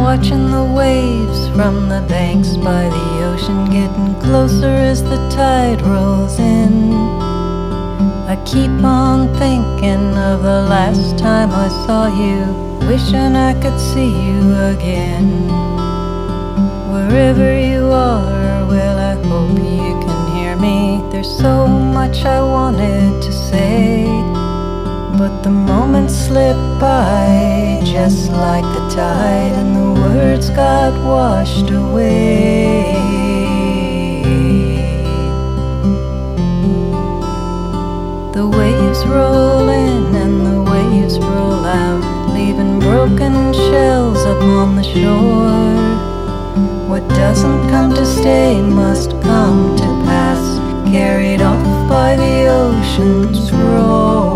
watching the waves from the banks by the ocean getting closer as the tide rolls in. I keep on thinking of the last time I saw you, wishing I could see you again. Wherever you are, well, I hope you can hear me. There's so much I wanted to say, but the moments slip by just like the tide, and the words got washed away. The waves roll in and the waves roll out, leaving broken shells upon the shore. What doesn't come to stay must come to pass, carried off by the ocean's roar.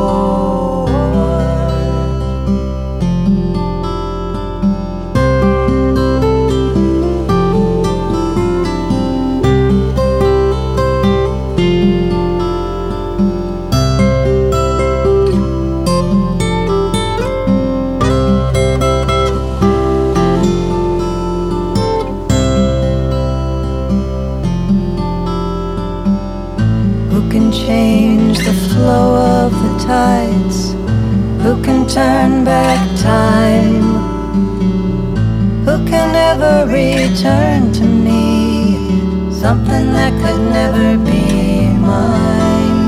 Who can change the flow of the tides? Who can turn back time? Who can ever return to me something that could never be mine?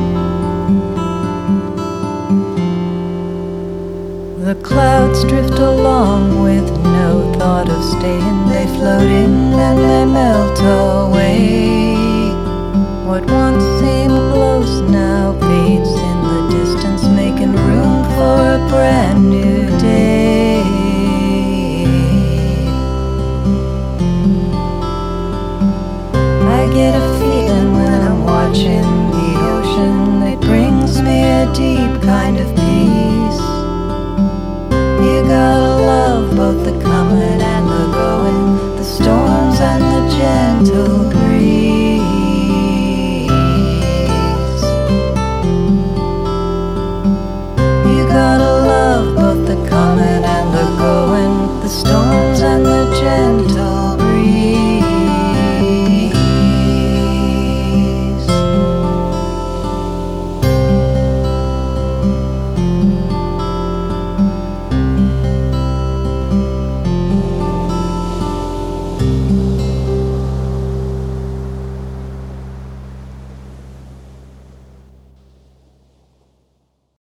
The clouds drift along with no thought of staying. They float in and they melt away. What once seemed close now